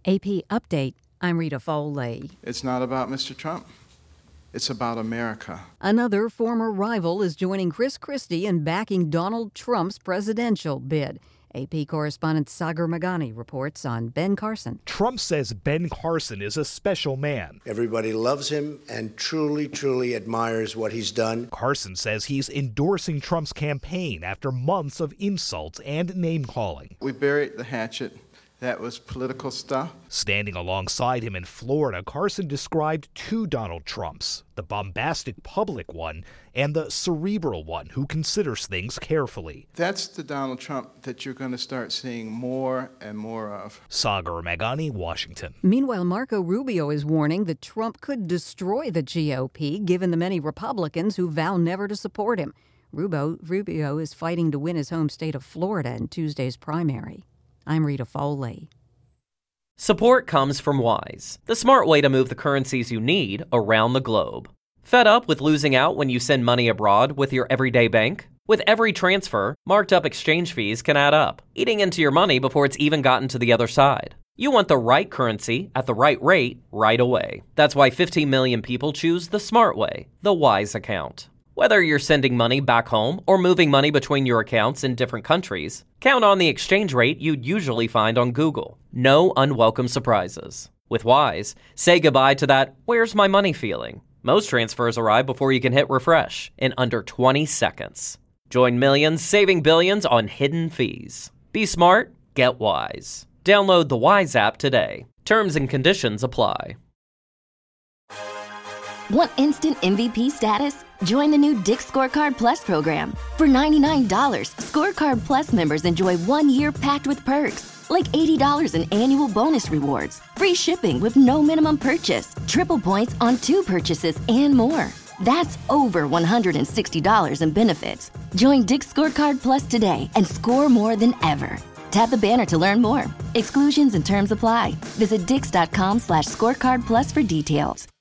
AP Update. I'm Rita Foley. It's not about Mr. Trump. It's about America. Another former rival is joining Chris Christie in backing Donald Trump's presidential bid. AP correspondent Sagar Meghani reports on Ben Carson. Trump says Ben Carson is a special man. Everybody loves him and truly admires what he's done. Carson says he's endorsing Trump's campaign after months of insults and name-calling. We buried the hatchet. That was political stuff. Standing alongside him in Florida, Carson described two Donald Trumps, the bombastic public one and the cerebral one who considers things carefully. That's the Donald Trump that you're going to start seeing more and more of. Sagar Meghani, Washington. Meanwhile, Marco Rubio is warning that Trump could destroy the GOP given the many Republicans who vow never to support him. Rubio is fighting to win his home state of Florida in Tuesday's primary. I'm Rita Foley. Support comes from Wise, the smart way to move the currencies you need around the globe. Fed up with losing out when you send money abroad with your everyday bank? With every transfer, marked up exchange fees can add up, eating into your money before it's even gotten to the other side. You want the right currency at the right rate right away. That's why 15 million people choose the smart way, the Wise account. Whether you're sending money back home or moving money between your accounts in different countries, count on the exchange rate you'd usually find on Google. No unwelcome surprises. With Wise, say goodbye to that "where's my money" feeling. Most transfers arrive before you can hit refresh in under 20 seconds. Join millions saving billions on hidden fees. Be smart, get Wise. Download the Wise app today. Terms and conditions apply. Want instant MVP status? Join the new Dick's Scorecard Plus program. For $99, Scorecard Plus members enjoy 1 year packed with perks, like $80 in annual bonus rewards, free shipping with no minimum purchase, triple points on 2 purchases, and more. That's over $160 in benefits. Join Dick's Scorecard Plus today and score more than ever. Tap the banner to learn more. Exclusions and terms apply. Visit dix.com/scorecard plus for details.